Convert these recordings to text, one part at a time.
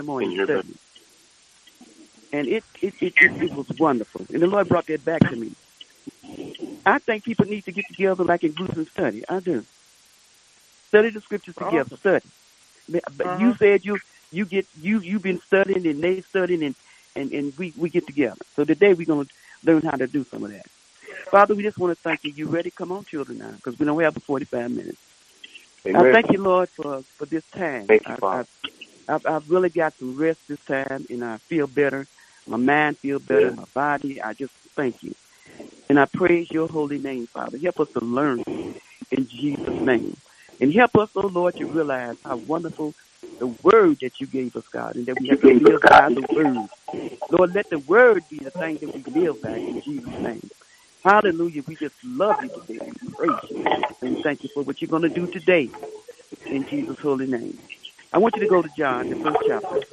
morning study. And it was wonderful. And the Lord brought that back to me. I think people need to get together like in groups and study. I do. Study the scriptures together. Study. But you said you've been studying and they studying and we get together. So today we're gonna learn how to do some of that. Father, we just want to thank you. You ready? Come on, children, now, because we don't have but 45 minutes. Amen. I thank you, Lord, for this time. Thank you, Father. I've really got some rest this time, and I feel better. My mind feels better. My body, I just thank you. And I praise your holy name, Father. Help us to learn in Jesus' name. And help us, oh Lord, to realize how wonderful the word that you gave us, God, and that we have to live by the word. Lord, let the word be the thing that we live by in Jesus' name. Hallelujah. We just love you today and praise you. And thank you for what you're going to do today in Jesus' holy name. I want you to go to John, the first chapter.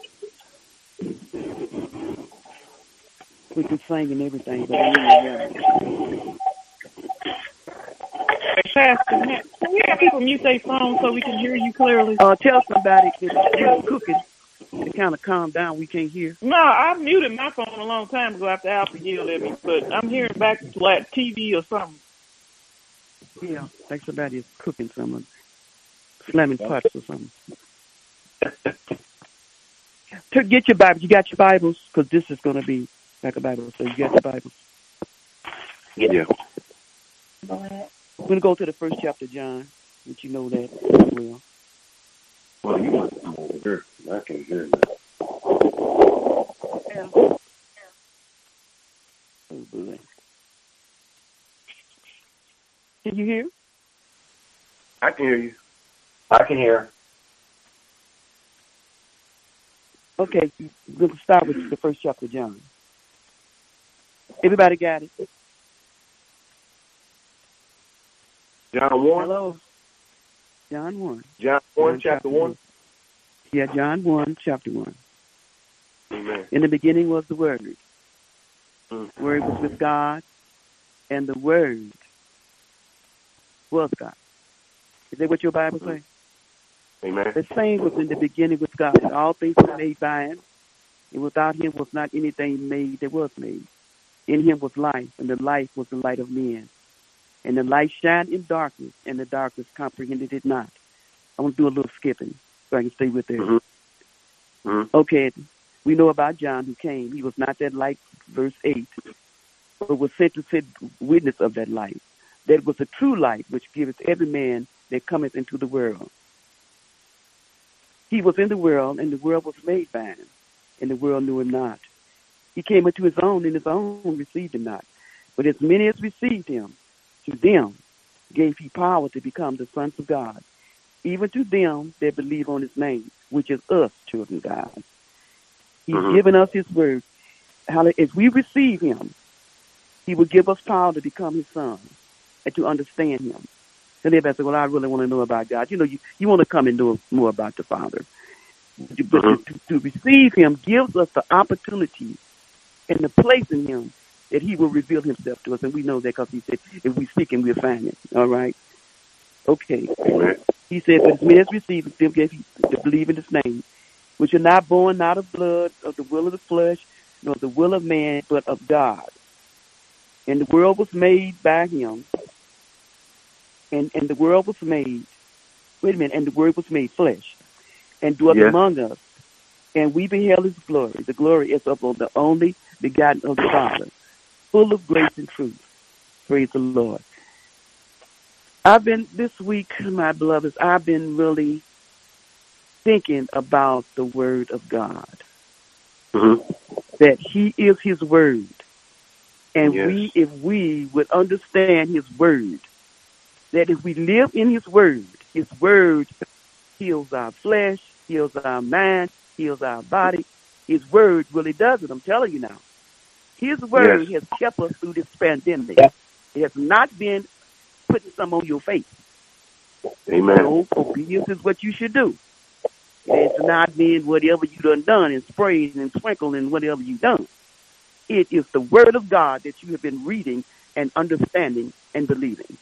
We can sing and everything, but I really Pastor, can we have people mute their phone so we can hear you clearly? Tell somebody that's cooking to kind of calm down. We can't hear. No, I muted my phone a long time ago after Alpha yelled at me, but I'm hearing back like TV or something. Yeah, like somebody is cooking something, slamming pots or something. Get your Bibles. You got your Bibles? Because this is going to be like a Bible. So you got your Bibles? Yeah. We're going to go to the first chapter, John, which you know that well. Well, you want to come over here. I can hear that. Yeah. Oh, boy. Can you hear? I can hear you. I can hear. Okay, we're going to start with the first chapter, John. Everybody got it? John 1? Hello? John 1. John 1, chapter 1? Yeah, John 1, chapter 1. Amen. In the beginning was the Word. The Word was with God, and the Word was God. Is that what your Bible says? Amen. The same was in the beginning with God. All things were made by him, and without him was not anything made that was made. In him was life, and the life was the light of men. And the light shined in darkness, and the darkness comprehended it not. I want to do a little skipping so I can stay with it. Okay, we know about John who came. He was not that light, verse 8, but was sent to sit witness of that light. That was the true light which giveth every man that cometh into the world. He was in the world, and the world was made by him, and the world knew him not. He came unto his own, and his own received him not. But as many as received him, to them gave he power to become the sons of God, even to them that believe on his name, which is us, children of God. He's given us his word. As we receive him, he will give us power to become his sons and to understand him. And everybody say, well, I really want to know about God. You know, you want to come and know more about the Father. But to receive him gives us the opportunity and the place in him that he will reveal himself to us. And we know that because he said, if we seek him, we'll find him. All right? Okay. He said, but as many as received him, gave he to believe in his name, which are not born not of blood, of the will of the flesh, nor the will of man, but of God. And the world was made by him. And the world was made, and the word was made flesh, and dwelt among us. And we beheld his glory. The glory is of the only begotten of the Father, full of grace and truth. Praise the Lord. This week, my beloveds, I've been really thinking about the word of God. That he is his word. And if we would understand his word, that if we live in his word heals our flesh, heals our mind, heals our body. His word really does it. I'm telling you now. His word has kept us through this pandemic. It has not been putting some on your face. Amen. So obedience is what you should do. It's not being whatever you done and sprayed and sprinkled and whatever you done. It is the word of God that you have been reading and understanding and believing.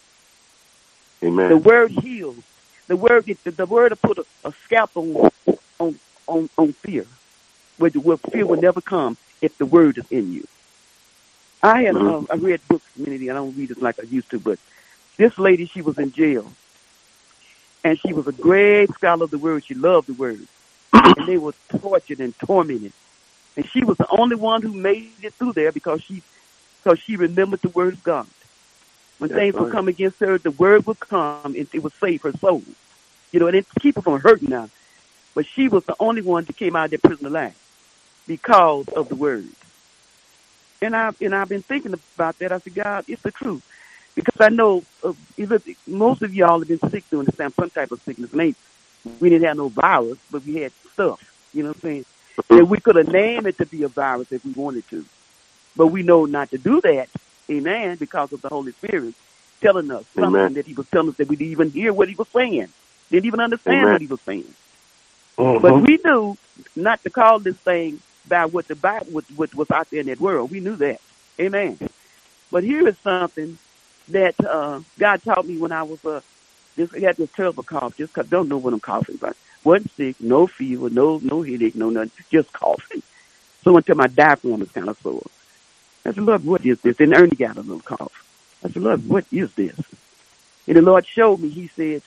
Amen. The word heals. The word to put a scalpel on on fear. Where fear will never come if the word is in you. I read books many. I don't read it like I used to, but this lady, she was in jail, and she was a great scholar of the word. She loved the word, and they were tortured and tormented. And she was the only one who made it through there because she remembered the word of God. When things would come against her, the word would come and it would save her soul. And it keep her from hurting now. But she was the only one that came out of that prison alive because of the word. And I've been thinking about that. I said, God, it's the truth. Because I know most of y'all have been sick during the time, some type of sickness. And we didn't have no virus, but we had stuff. You know what I'm saying? And we could have named it to be a virus if we wanted to. But we know not to do that, amen, because of the Holy Spirit telling us something that he was telling us that we didn't even hear what he was saying. Didn't even understand what he was saying. But we knew not to call this thing by what the Bible what was out there in that world. We knew that. Amen. But here is something that God taught me when I was I had this terrible cough. Just don't know what I'm coughing about. Wasn't sick, no fever, no headache, no nothing, just coughing. So until my diaphragm was kind of sore. I said, Lord, what is this? And Ernie got a little cough. I said, Lord, what is this? And the Lord showed me. He said,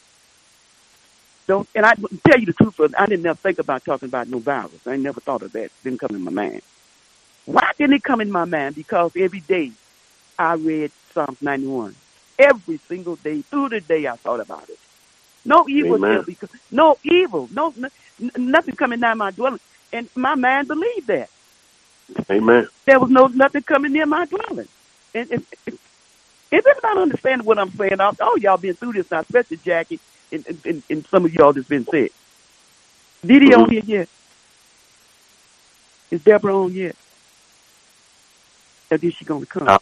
don't. And I tell you the truth, I didn't ever think about talking about no virus. I never thought of that. It didn't come in my mind. Why didn't it come in my mind? Because every day I read Psalms 91. Every single day, through the day, I thought about it. No evil shall be, no evil, nothing coming down my dwelling. And my mind believed that. Amen. There was nothing coming near my dwelling. And if everybody understands what I'm saying, y'all been through this now, especially Jackie and some of y'all that's been sick. Did he on here yet? Is Deborah on yet? Or is she going to come?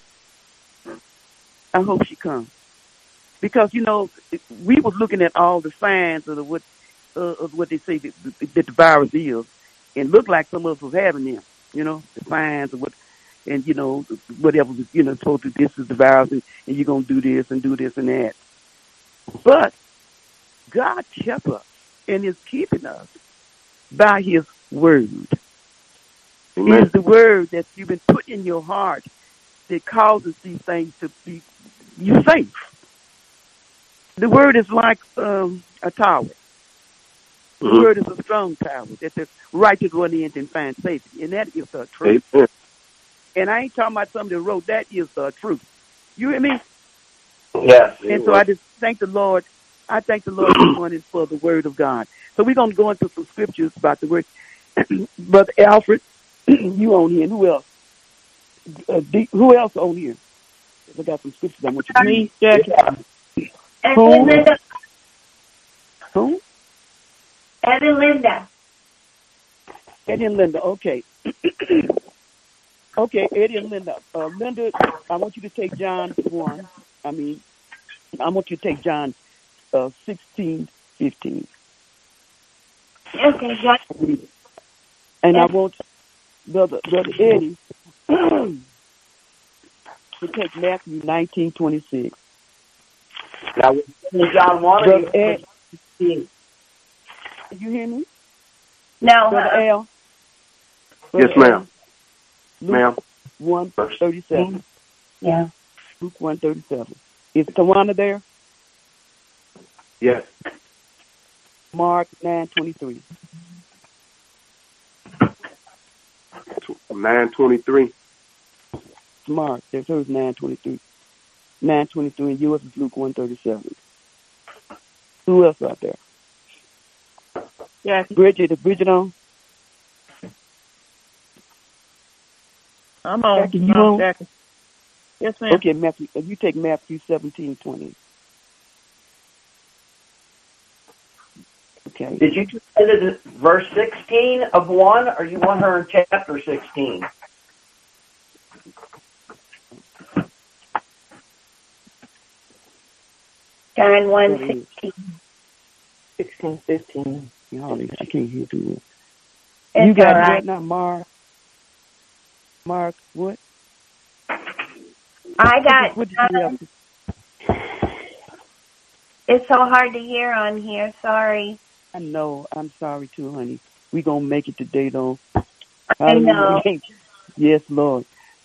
I hope she comes. Because, we was looking at all the signs of what they say that the virus is, and looked like some of us was having them, the signs of what, and, whatever, told you this is the virus, and you're going to do this and that. But God kept us and is keeping us by his word. It is the word that you've been put in your heart that causes these things to be you safe. The word is like a tower. The word is a strong tower that the righteous run in and find safety. And that is the truth. Amen. And I ain't talking about somebody that wrote, that is the truth. You hear me? Yes. And so I just thank the Lord. I thank the Lord this morning for the word of God. So we're going to go into some scriptures about the word. Brother Alfred, you on here. And who else? Who else on here? I got some scriptures I want you to read. Me, Jackie. Linda. Who? Ed and Linda. Eddie and Linda, okay. Okay, Eddie and Linda. Linda, I want you to take John 1. I want you to take John 16:15. Okay, John. And I want Brother Eddie to take Matthew 19:26. Now, John 1. Brother Ed, you hear me? No. Brother Al? Yes, ma'am. Luke 1:37. Yeah. Luke 1:37. Is Tawana there? Yes. Mark 9:23. 9:23. Mark, there's hers 9:23. 9:23, and yours is Luke 1:37. Who else out there? Yeah. Bridget, is Bridget on? I'm on. Jackie, you on? Jackie. Yes, ma'am. Okay, Matthew. You take Matthew 17:20. Okay. Did you just say that it's verse 16 of 1, or you want her in chapter 16? John 1:16. 16:15. Golly, I can't hear too well. It's You got all right. what now, Mark? Mark, what? I got. What did you have to? It's so hard to hear on here. Sorry. I know. I'm sorry too, honey. We gonna make it today, though. I know. Hallelujah. Yes, Lord.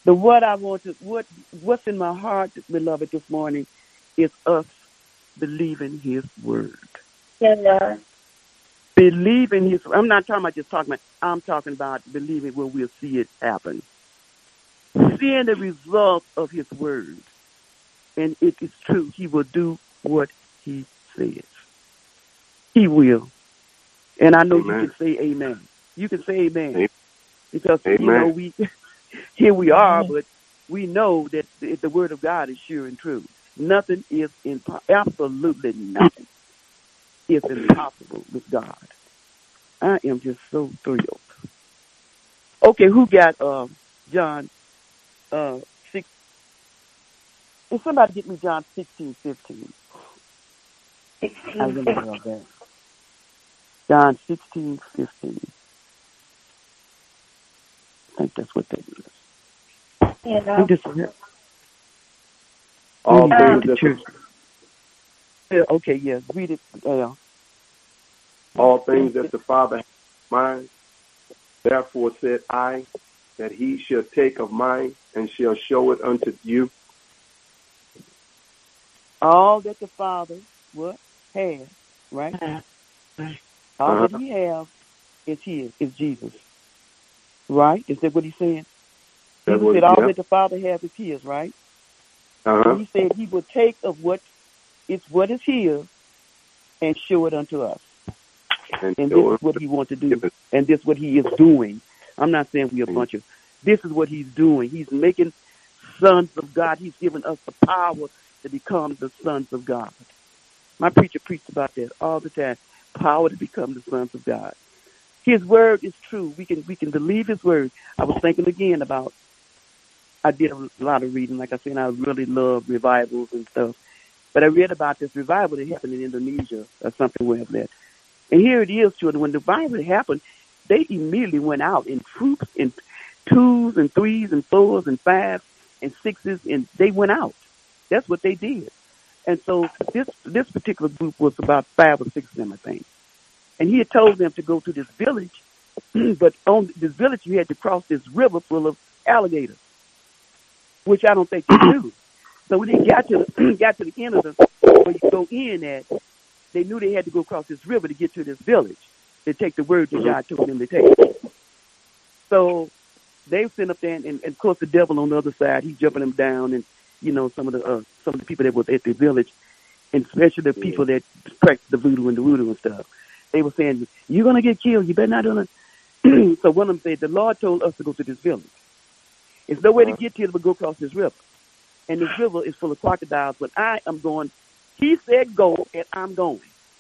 What's in my heart, beloved, this morning is us believing His word. Yeah, Lord. Believing His. I'm not talking about just talking about. I'm talking about believing where we'll see it happen. Seeing the result of His word, and it is true. He will do what He says. He will, and I know Amen. you can say amen. You can say amen. Amen. Because, Amen. we here we are, but we know that the word of God is sure and true. Nothing is absolutely nothing is impossible with God. I am just so thrilled. Okay, who got John 6? Can somebody get me John 16:15? 16. I really love that. John 16:15. I think that's what that is. You I know. think this is All things that church. Okay, yes, read it. all things that the Father has in mind, therefore said I, that He shall take of mine and shall show it unto you. All that the Father has, right? All that He has is His, is Jesus. Right? Is that what He's saying? Jesus said all that the Father has is His, right? And He said He will take of what is His and show it unto us. And this is what He wants to do. And this is what He is doing. I'm not saying we're a bunch of. This is what He's doing. He's making sons of God. He's given us the power to become the sons of God. My preacher preached about that all the time. Power to become the sons of God. His word is true. We can believe His word. I was thinking again about. I did a lot of reading, like I said. I really love revivals and stuff. But I read about this revival that happened in Indonesia or something like that. And here it is, children. When the revival happened, they immediately went out in troops, in 2s and 3s and 4s and 5s and 6s, and they went out. That's what they did. And so this particular group was about 5 or 6 of them, I think. And he had told them to go to this village, but on this village you had to cross this river full of alligators, which I don't think you do. So when they got to the end of where you go in at, they knew they had to go across this river to get to this village to take the word that God told them to take. So they sent up there, and of course the devil on the other side, he's jumping them down, and some of the people that was at the village, and especially the people that practiced the voodoo and stuff. They were saying, "You're gonna get killed. You better not do it." So one of them said, "The Lord told us to go to this village. There's no way to get to it but go across this river, and this river is full of crocodiles. But I am going." He said, "Go," and I'm going.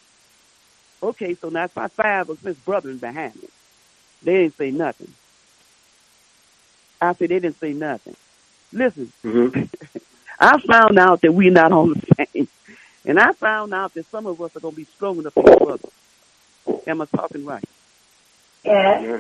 Okay, so now it's my 5 or 6 brothers behind me. They didn't say nothing. I said they didn't say nothing. Listen, I found out that we're not on the same. And I found out that some of us are going to be strong enough for each other. Am I talking right? Yeah.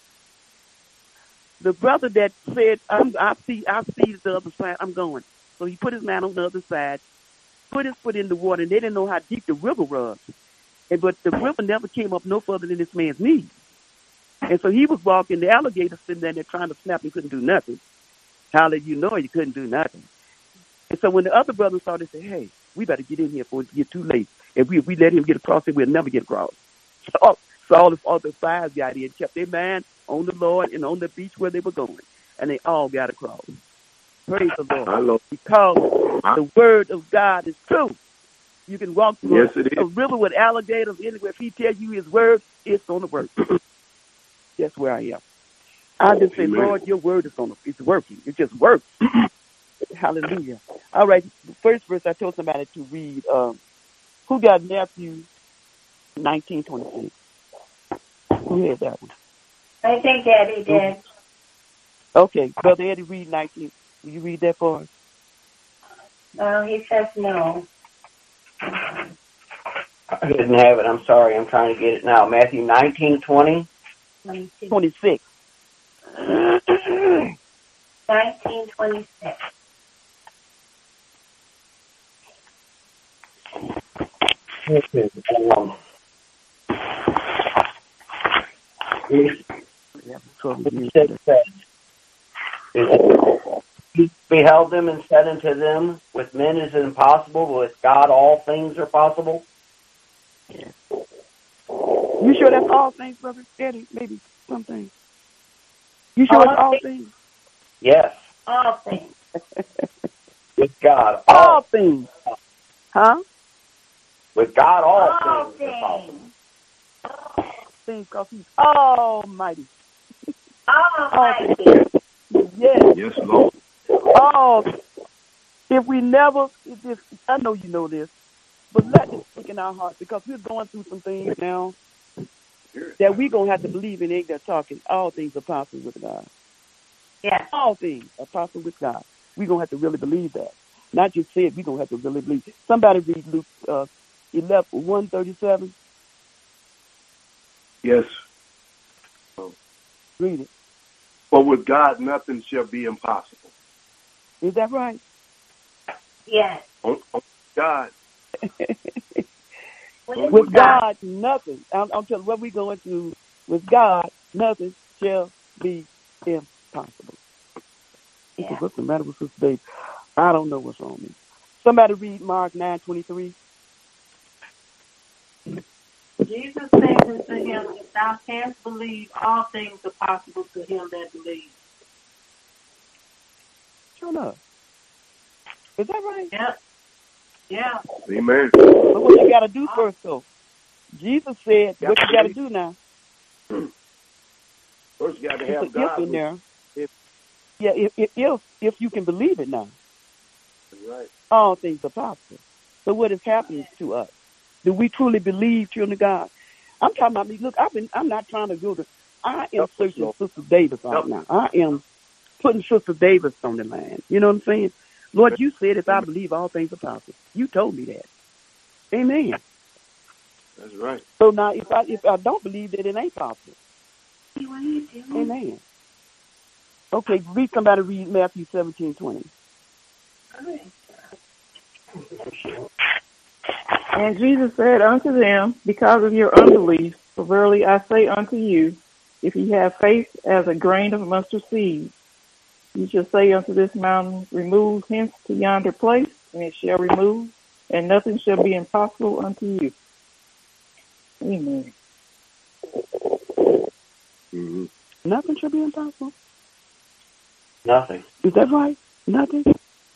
The brother that said, I see the other side, I'm going. So he put his man on the other side, put his foot in the water, and they didn't know how deep the river was. But the river never came up no further than this man's knees. And so he was walking, the alligator sitting there trying to snap, he couldn't do nothing. How did you know you couldn't do nothing? And so when the other brothers saw, they said, "Hey, we better get in here before it get too late. If we let him get across it, we'll never get across." So all the 5 got in, kept their mind on the Lord and on the beach where they were going. And they all got across. Praise the Lord. Because the word of God is true. You can walk through a river with alligators anywhere. If He tells you His word, it's on the work. That's where I am. I just say, Lord, your word it's working. It just works. Hallelujah. All right. The first verse I told somebody to read. Who got Matthew 19:26? Who had that one? I think Eddie did. Okay. Brother Eddie, read 19. Will you read that for us? Well, he says no. I didn't have it. I'm sorry. I'm trying to get it now. Matthew 19:20? 26. 19:26. He beheld them and said unto them, with men is it impossible, but with God all things are possible. You sure that's all things, Brother Eddie? Maybe some things. You sure it's all things? Yes. All things. With God all things. Huh? With God all things are things. possible. Things because He's almighty. Almighty. Yes. Yes, Lord. Oh, if we never, I know you know this, but let this stick in our hearts because we're going through some things now that we're going to have to believe in. Ain't that talking? All things are possible with God. Yes. All things are possible with God. We're going to have to really believe that. Not just say it, we're going to have to really believe it. Somebody read Luke 1:37. Yes. Read it. For with God, nothing shall be impossible. Is that right? Yes. On God. With God, nothing. I'm telling you what we're going through. With God, nothing shall be impossible. Yeah. What's the matter with Sister Dave? I don't know what's wrong with me. Somebody read Mark 9:23. Jesus said unto him, if thou canst believe, all things are possible to him that believes. Sure enough. Is that right? Yep. Yeah. Amen. But what you got to do first, though? Jesus said, what you got to do now? First, you got to have It's God in there. If you can believe it now. That's right. All things are possible. So what is happening to us? Do we truly believe, children of God? I'm talking about me. Look, I'm not trying to go to. I am searching Sister Davis right now. I am putting Sister Davis on the line. You know what I'm saying? Lord, you said if I believe, all things are possible. You told me that. Amen. That's right. So now, if I don't believe that, it ain't possible. Amen. Okay, somebody read Matthew 17:20. And Jesus said unto them, because of your unbelief, for verily I say unto you, if ye have faith as a grain of mustard seed, ye shall say unto this mountain, remove hence to yonder place, and it shall remove, and nothing shall be impossible unto you. Amen. Mm-hmm. Nothing shall be impossible. Nothing. Is that right? Nothing.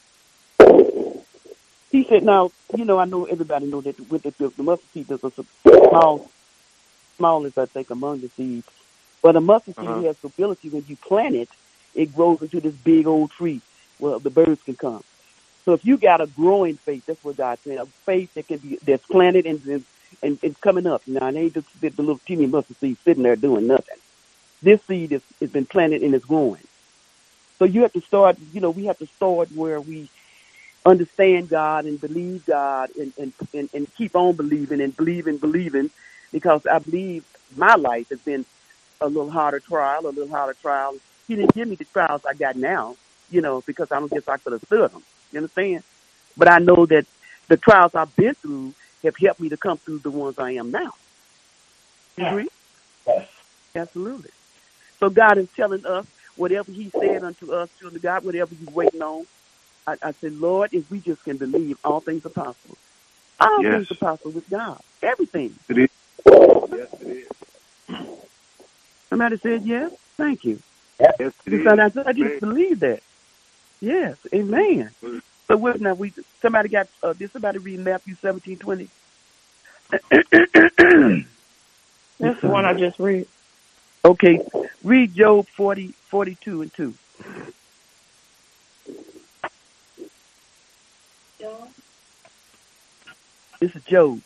He said, now, I know everybody know that with the mustard seed is a smallest, I think, among the seeds. But a mustard seed has the ability, when you plant it, it grows into this big old tree where the birds can come. So if you got a growing faith, that's what God said, a faith that's planted and coming up. Now, it ain't just the little teeny mustard seed sitting there doing nothing. This seed has been planted and it's growing. So you have to start, we have to start where we understand God and believe God and keep on believing and believing, because I believe my life has been a little harder trial. He didn't give me the trials I got now, because I don't guess I could have stood them. You understand? But I know that the trials I've been through have helped me to come through the ones I am now. You agree? Yes. Absolutely. So God is telling us, whatever He said unto us, children of God, whatever you're waiting on, I said, Lord, if we just can believe, all things are possible. All things are possible with God. Everything. It is. Yes, it is. Somebody said yes? Thank you. Yes, it is. I just believe that. Yes. Amen. So what now? Somebody did somebody read Matthew 17:20? That's the one I just read. Okay. Read Job 40:42-2. This is Job.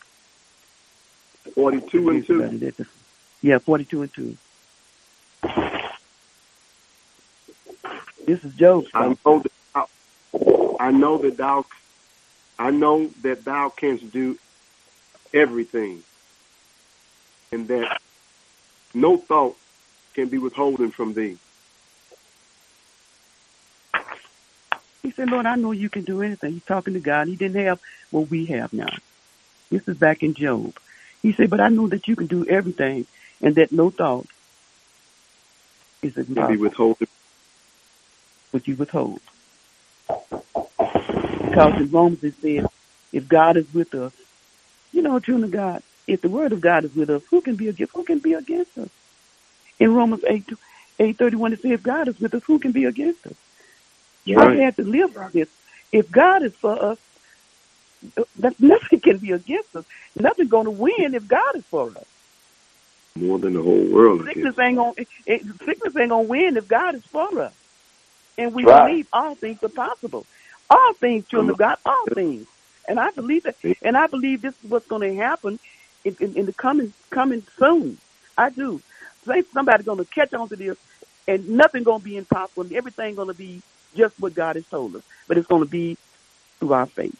42:2. Yeah, 42:2. This is Job. I know that thou canst do everything, and that no thought can be withholden from thee. He said, Lord, I know you can do anything. He's talking to God. He didn't have what we have now. This is back in Job. He said, but I know that you can do everything, and that no thought Is it Can be impossible? withholding. Would you withhold? Because in Romans it says, if God is with us, children of God, if the word of God is with us, who can be against us? In Romans 8:31 it says, if God is with us, who can be against us? I've had to live by this. If God is for us, nothing can be against us. Nothing's going to win if God is for us. More than the whole world. Sickness ain't gonna win if God is for us. And we Right. believe all things are possible. All things, children of God, all things. And I believe that. And I believe this is what's going to happen in the coming soon. I do. Somebody's going to catch on to this, and nothing going to be impossible. And everything going to be just what God has told us. But it's going to be through our faith.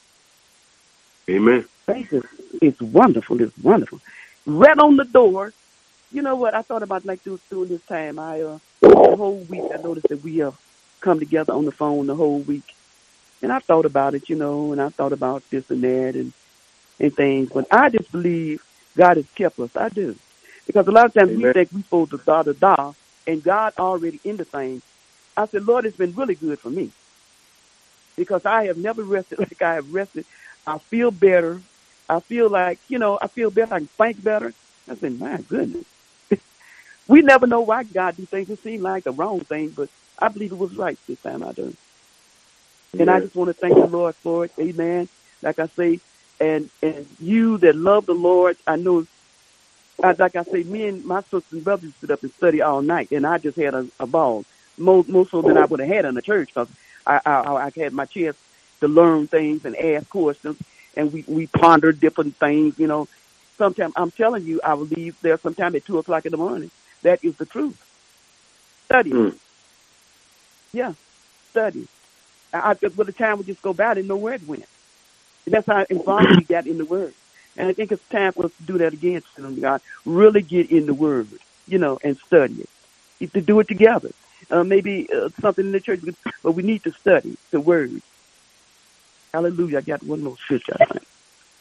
Amen. Faith is wonderful. It's wonderful. Right on the door. You know what? I thought about during this time. The whole week I noticed that we have come together on the phone the whole week. And I thought about it, and I thought about this and that and things. But I just believe God has kept us. I do. Because a lot of times we think we're supposed to da, and God already in the thing. I said, Lord, it's been really good for me. Because I have never rested like I have rested. I feel better. I feel like, I feel better. I can think better. I said, my goodness. We never know why God do things. It seems like the wrong thing, but I believe it was right this time I do. And I just want to thank the Lord for it. Amen. Like I say, and you that love the Lord, I know, like I say, me and my sisters and brothers sit up and study all night, and I just had a ball, more so than I would have had in the church, because I had my chance to learn things and ask questions, and we pondered different things, Sometimes, I'm telling you, I will leave there sometime at 2 o'clock in the morning. That is the truth. Study. Yeah, study. By the time we just go by, I didn't know where it went. And that's how involved we got in the Word. And I think it's time for us to do that again, children of God. Really get in the Word, and study it. You have to do it together. Maybe something in the church, but we need to study the Word. Hallelujah. I got one more scripture, I think.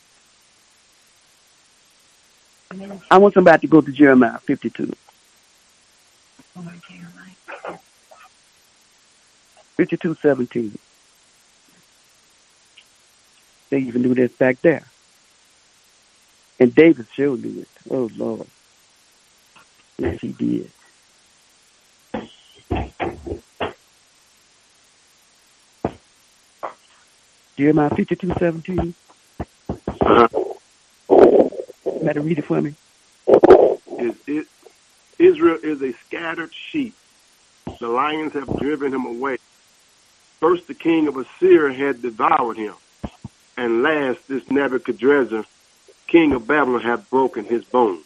I want somebody to go to Jeremiah 52. 52:17. They even knew this back there. And David sure knew it. Oh, Lord. Yes, he did. Jeremiah 52:17. You got to read it for me. Israel is a scattered sheep. The lions have driven him away. First, the king of Assyria had devoured him. And last, this Nebuchadnezzar, king of Babylon, hath broken his bones.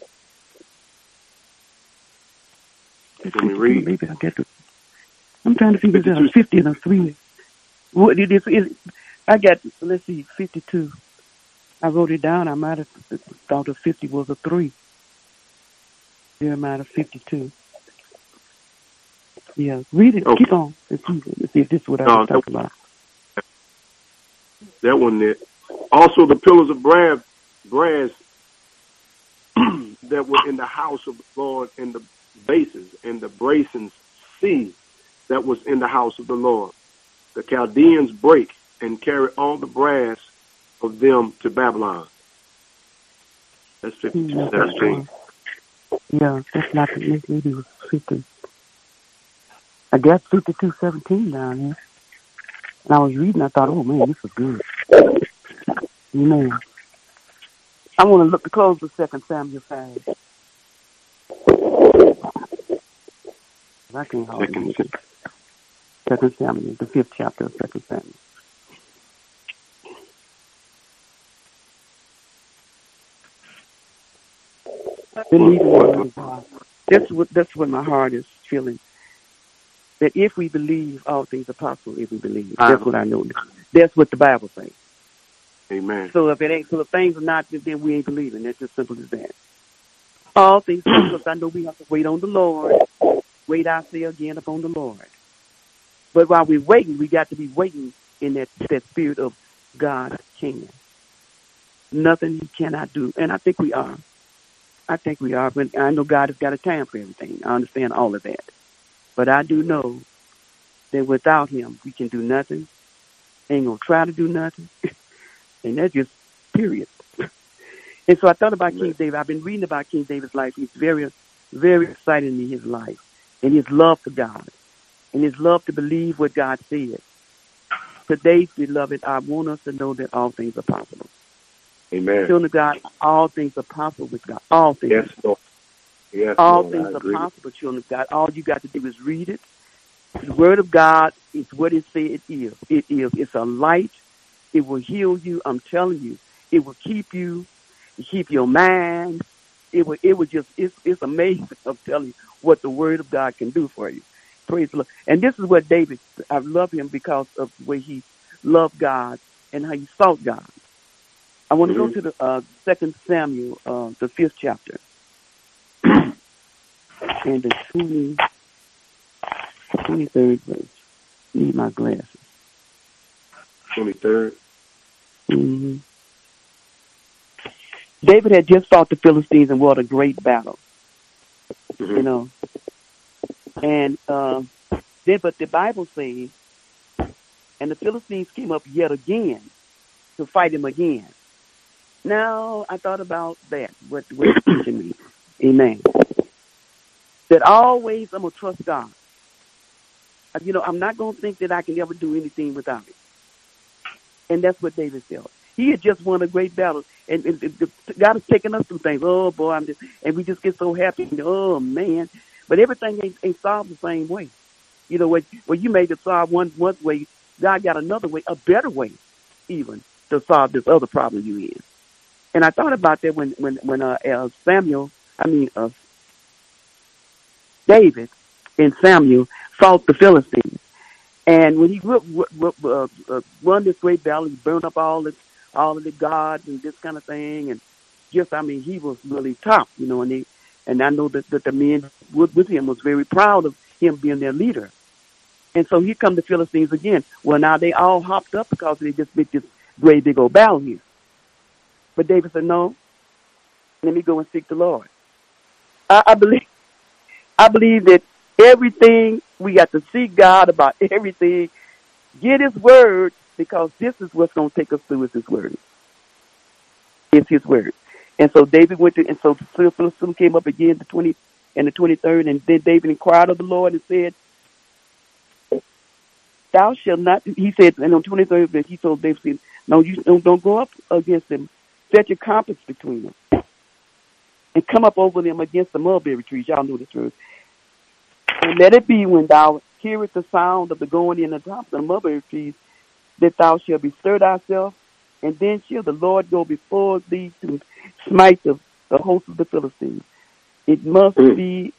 Let me read. Maybe I'll get to it. I'm trying to figure this out. 50 and a 3. What it is? I got, let's see, 52. I wrote it down. I might have thought the 50 was a 3. Jeremiah 52. Yeah, read it. Okay. Keep on. Let's see if this is what I was talking about. That one there. Also the pillars of brass that were in the house of the Lord, and the bases and the brazen sea that was in the house of the Lord. The Chaldeans break and carry all the brass of them to Babylon. That's 52:17. Yeah, that's not the maybe it was 50. I got 52:17 down here. And I was reading, I thought, oh man, this is good. Man. I want to look to close with 2 Samuel 5. I can't hardly read it. 2 Samuel, the 5th chapter of 2 Samuel. Believe in the word of God. That's what my heart is feeling. That if we believe, all things are possible if we believe. That's what I know. That's what the Bible says. Amen. So if things are not, then we ain't believing. That's as simple as that. All things possible. I know we have to wait on the Lord. Wait, I say again, upon the Lord. But while we're waiting, we got to be waiting in that spirit of God can. Nothing he cannot do. And I think we are. But I know God has got a time for everything. I understand all of that. But I do know that without him, we can do nothing. Ain't going to try to do nothing. And that's just period. And so I thought about King David. I've been reading about King David's life. He's very, very exciting in his life and his love for God and his love to believe what God said. Today, beloved, I want us to know that all things are possible. Amen. Children of God, all things are possible with God. All things. Yes, Lord. Yes, all Lord, things are possible, children of God. All you got to do is read it. The Word of God is what it says it is. It is. It's a light. It will heal you. I'm telling you. It will keep you. Keep your mind. It will just. It's amazing. I'm telling you what the Word of God can do for you. Praise the Lord. And this is what David. I love him because of the way he loved God and how he sought God. I want to go to the 2 Samuel, the 5th chapter, and the 23rd verse. Need my glasses. 23rd. Mm-hmm. David had just fought the Philistines and won a great battle. Mm-hmm. You know. And but the Bible says, and the Philistines came up yet again to fight him again. Now, I thought about that, what it's teaching me. Amen. That always I'm going to trust God. You know, I'm not going to think that I can ever do anything without it. And that's what David felt. He had just won a great battle. And God has taken us through things. Oh, boy, and we just get so happy. Oh, man. But everything ain't solved the same way. You know, when you made it solve one way, God got another way, a better way even, to solve this other problem you in. And I thought about that when David and Samuel fought the Philistines. And when he won this great battle, he burned up all of the gods and this kind of thing. And just, he was really tough, you know, and I know that the men with him was very proud of him being their leader. And so here come the Philistines again. Well, now they all hopped up because they just made this great big old battle here. But David said, no, let me go and seek the Lord. I believe that everything, we got to seek God about everything. Get his word, because this is what's going to take us through, is his word. It's his word. And so David went to, and so the Philistines came up again, the 20 and the 23rd, and then David inquired of the Lord and said, thou shalt not, he said, and on 23rd, he told David, no, you don't go up against them. Set your compass between them and come up over them against the mulberry trees. Y'all know this verse. And let it be when thou hearest the sound of the going in the tops of the mulberry trees, that thou shalt bestir thyself, and then shall the Lord go before thee to smite the host of the Philistines. It must be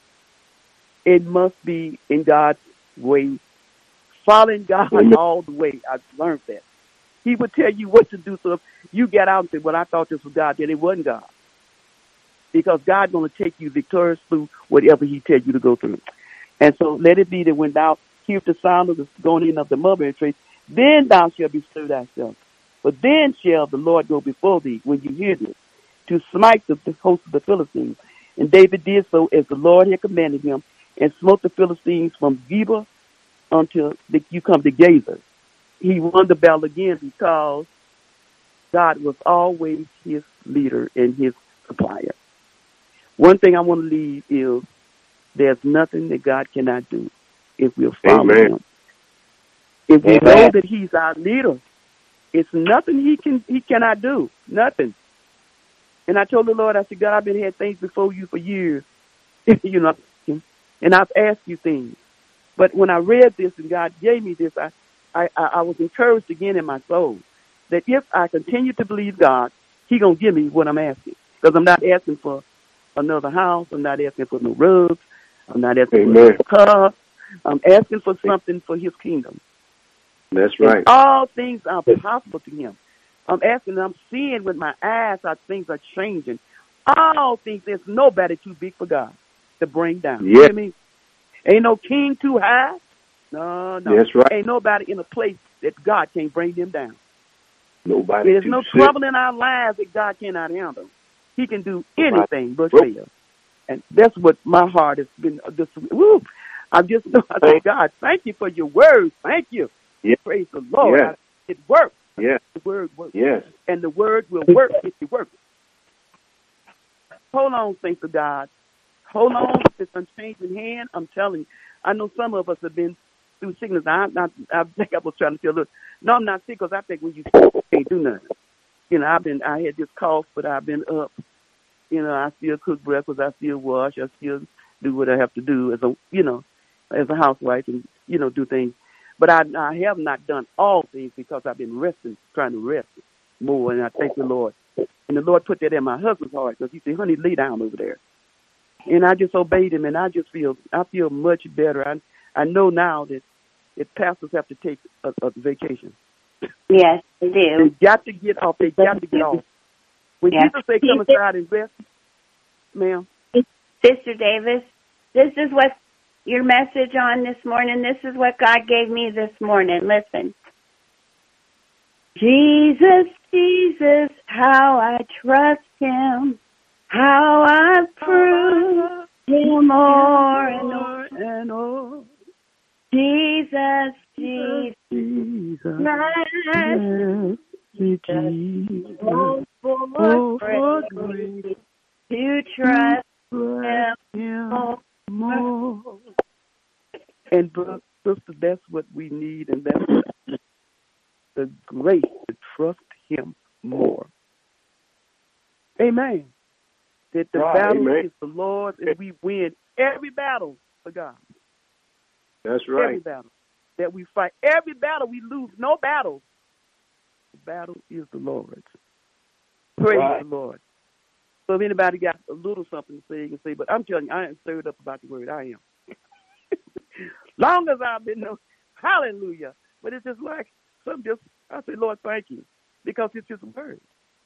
in God's way. Following God all the way. I've learned that. He would tell you what to do. So if you get out and say, well, I thought this was God, then it wasn't God. Because God's going to take you victorious through whatever he tells you to go through. And so let it be that when thou hearest the sound of the going in of the mulberry tree, then thou shalt bestir thyself. But then shall the Lord go before thee, when you hear this, to smite the host of the Philistines. And David did so as the Lord had commanded him, and smote the Philistines from Geba until you come to Gaza. He won the battle again because God was always his leader and his supplier. One thing I want to leave is there's nothing that God cannot do if we'll follow him. If we know that he's our leader, it's nothing he cannot do. Nothing. And I told the Lord, I said, God, I've been had things before you for years. You know, and I've asked you things. But when I read this and God gave me this, I was encouraged again in my soul that if I continue to believe God, he's going to give me what I'm asking. Because I'm not asking for another house. I'm not asking for no rugs. I'm not asking for a car. I'm asking for something for his kingdom. That's right. And all things are possible to him. I'm asking, I'm seeing with my eyes how things are changing. All things, there's nobody too big for God to bring down. You hear me? Ain't no king too high. No. That's right. Ain't nobody in a place that God can't bring them down. Nobody. There's no trouble in our lives that God cannot handle. He can do anything but fail. And that's what my heart has been. I just know, I say, God, thank you for your word. Thank you. Yes. Praise the Lord. Yes. It works. Yes. The word works. Yes. And the word will work if it works. Hold on, saints of God. Hold on. It's unchanging hand. I'm telling you. I know some of us have been through sickness. I think I was trying to feel a little. No, I'm not sick because I think when you sick, you can't do nothing. You know, I had this cough, but I've been up. You know, I still cook breakfast. I still wash. I still do what I have to do as a housewife and, do things. But I have not done all things because I've been resting, trying to rest more. And I thank the Lord. And the Lord put that in my husband's heart because he said, honey, lay down over there. And I just obeyed him, and I feel much better. I know now that pastors have to take a vacation. Yes, they do. They got to get off. They got to get off. When Jesus say come aside and rest, ma'am. Sister Davis, this is what your message on this morning. This is what God gave me this morning. Listen. Jesus, Jesus, how I trust him, how I prove him more and more. Jesus, Jesus, Jesus, Jesus, oh, for grace to trust him more. And sister, that's what we need, and that's the grace to trust him more. Amen. That the battle is the Lord's, and we win every battle for God. That's right. Every battle that we fight, every battle we lose, no battle. The battle is the Lord's. Praise the Lord. So if anybody got a little something to say, you can say, but I'm telling you, I am stirred up about the word. I am. Long as I've been known, hallelujah. But it's just like, I say, Lord, thank you, because it's his word.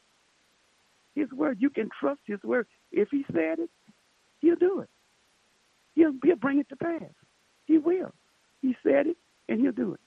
His word, you can trust his word. If he said it, he'll do it. He'll bring it to pass. He will. He said it, and he'll do it.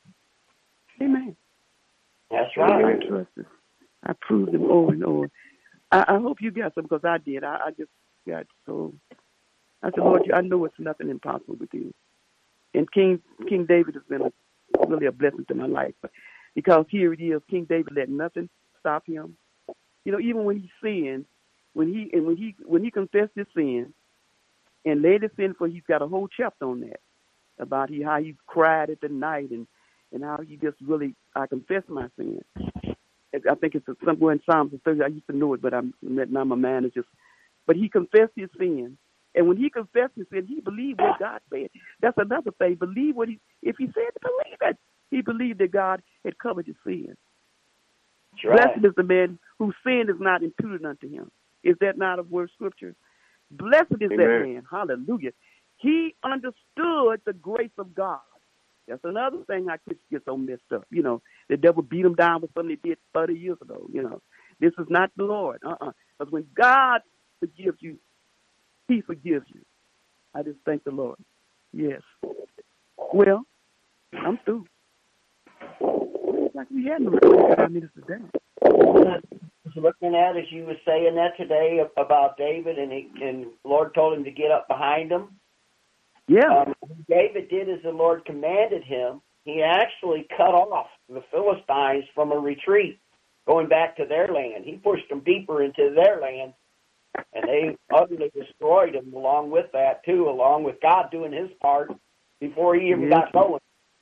Amen. That's right. I trust it. I proved him over and over. I hope you got some, because I did. I just got so. I said, Lord, I know it's nothing impossible with you. And King David has been really a blessing to my life, because here it is. King David let nothing stop him. Even when he sinned, when he confessed his sin and laid his sin, for he's got a whole chapter on that about how he cried at the night and how he just really, I confessed my sin. I think it's somewhere in Psalms 30. I used to know it, but now my mind is just. But he confessed his sin, and when he confessed his sin, he believed what God said. That's another thing. Believe if he said, believe it. He believed that God had covered his sin. Right. Blessed is the man whose sin is not imputed unto him. Is that not a word scripture? Blessed is that man. Hallelujah. He understood the grace of God. That's another thing how Christians get so messed up. The devil beat him down with something he did 30 years ago. This is not the Lord. Because when God forgives you, he forgives you. I just thank the Lord. Yes. Well, I'm through. It's like we had no 5 minutes a day. Looking at, as you were saying that today about David, and the Lord told him to get up behind him. Yeah. David did as the Lord commanded him. He actually cut off the Philistines from a retreat, going back to their land. He pushed them deeper into their land, and they utterly destroyed them along with that, too, along with God doing his part before he even got going.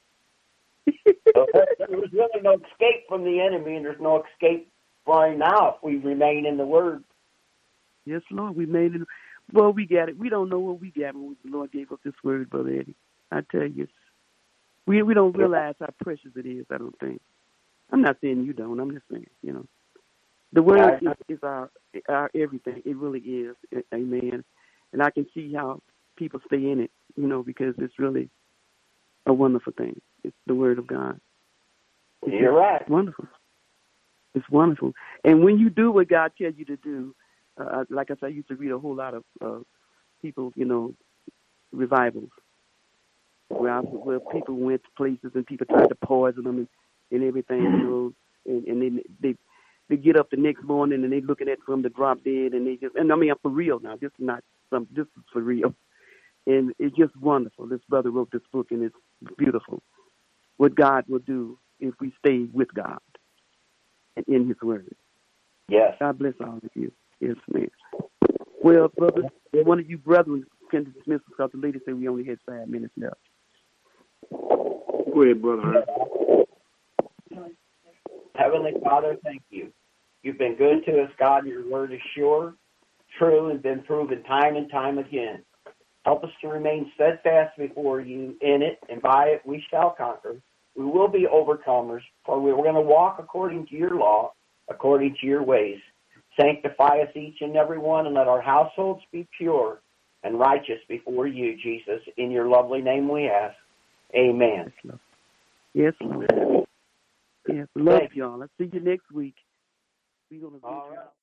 So there was really no escape from the enemy, and there's no escape from now if we remain in the Word. Yes, Lord, we made it. Well, we got it. We don't know what we got when the Lord gave us this word, Brother Eddie. I tell you, we don't realize how precious it is, I don't think. I'm not saying you don't. I'm just saying, The word is our everything. It really is. Amen. And I can see how people stay in it, because it's really a wonderful thing. It's the word of God. You're right. Wonderful. It's wonderful. And when you do what God tells you to do, like I said, I used to read a whole lot of people, revivals, where people went to places and people tried to poison them and everything, and then they get up the next morning and they looking at from the drop dead, and they just, and I mean, for real now, this is for real. And it's just wonderful. This brother wrote this book, and it's beautiful. What God will do if we stay with God and in His Word. Yes. God bless all of you. Yes, ma'am. Well, brother, one of you brethren can dismiss us because the lady said we only had 5 minutes left. Go ahead, Brother Hurt. Heavenly Father, thank you. You've been good to us, God. Your word is sure, true, and been proven time and time again. Help us to remain steadfast before you in it, and by it we shall conquer. We will be overcomers, for we're going to walk according to your law, according to your ways. Sanctify us each and every one, and let our households be pure and righteous before you, Jesus. In your lovely name we ask. Amen. Yes, Lord. Yes, love y'all. I'll see you next week. We're going to